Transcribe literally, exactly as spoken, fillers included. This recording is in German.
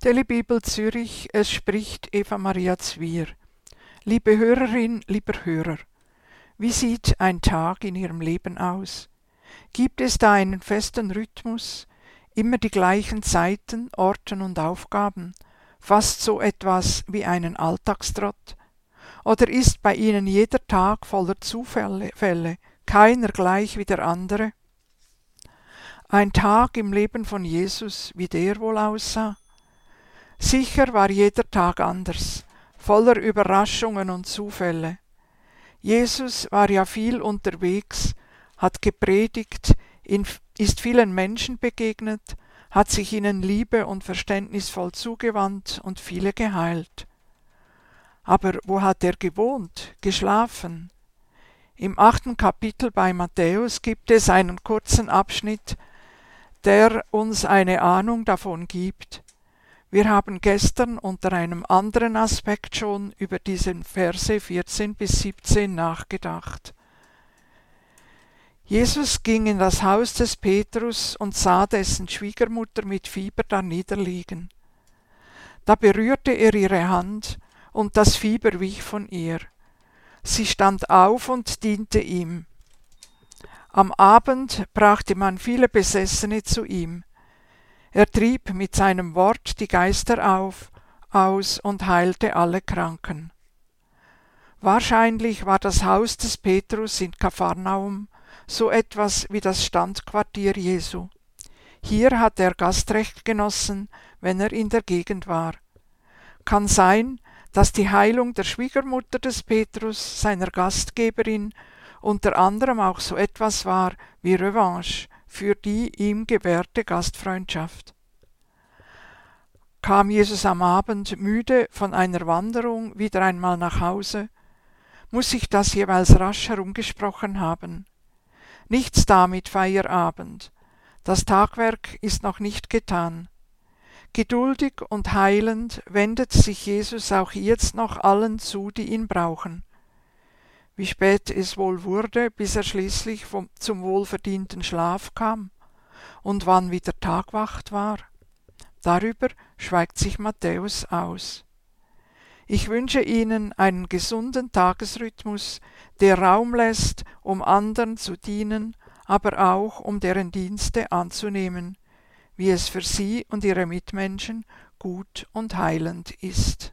Telebibel Zürich, es spricht Eva Maria Zwier. Liebe Hörerin, lieber Hörer, wie sieht ein Tag in Ihrem Leben aus? Gibt es da einen festen Rhythmus, immer die gleichen Zeiten, Orten und Aufgaben, fast so etwas wie einen Alltagstrott? Oder ist bei Ihnen jeder Tag voller Zufälle, Fälle, keiner gleich wie der andere? Ein Tag im Leben von Jesus, wie der wohl aussah? Sicher war jeder Tag anders, voller Überraschungen und Zufälle. Jesus war ja viel unterwegs, hat gepredigt, ist vielen Menschen begegnet, hat sich ihnen liebe- und verständnisvoll zugewandt und viele geheilt. Aber wo hat er gewohnt, geschlafen? Im achten Kapitel bei Matthäus gibt es einen kurzen Abschnitt, der uns eine Ahnung davon gibt. Wir haben gestern unter einem anderen Aspekt schon über diese Verse vierzehn bis siebzehn nachgedacht. Jesus ging in das Haus des Petrus und sah dessen Schwiegermutter mit Fieber da niederliegen. Da berührte er ihre Hand, und das Fieber wich von ihr. Sie stand auf und diente ihm. Am Abend brachte man viele Besessene zu ihm. Er trieb mit seinem Wort die Geister auf, aus und heilte alle Kranken. Wahrscheinlich war das Haus des Petrus in Kapharnaum so etwas wie das Standquartier Jesu. Hier hat er Gastrecht genossen, wenn er in der Gegend war. Kann sein, dass die Heilung der Schwiegermutter des Petrus, seiner Gastgeberin, unter anderem auch so etwas war wie Revanche für die ihm gewährte Gastfreundschaft. Kam Jesus am Abend müde von einer Wanderung wieder einmal nach Hause, muss sich das jeweils rasch herumgesprochen haben. Nichts da mit Feierabend. Das Tagwerk ist noch nicht getan. Geduldig und heilend wendet sich Jesus auch jetzt noch allen zu, die ihn brauchen. Wie spät es wohl wurde, bis er schließlich vom, zum wohlverdienten Schlaf kam und wann wieder Tagwacht war. Darüber schweigt sich Matthäus aus. Ich wünsche Ihnen einen gesunden Tagesrhythmus, der Raum lässt, um anderen zu dienen, aber auch um deren Dienste anzunehmen, wie es für Sie und Ihre Mitmenschen gut und heilend ist.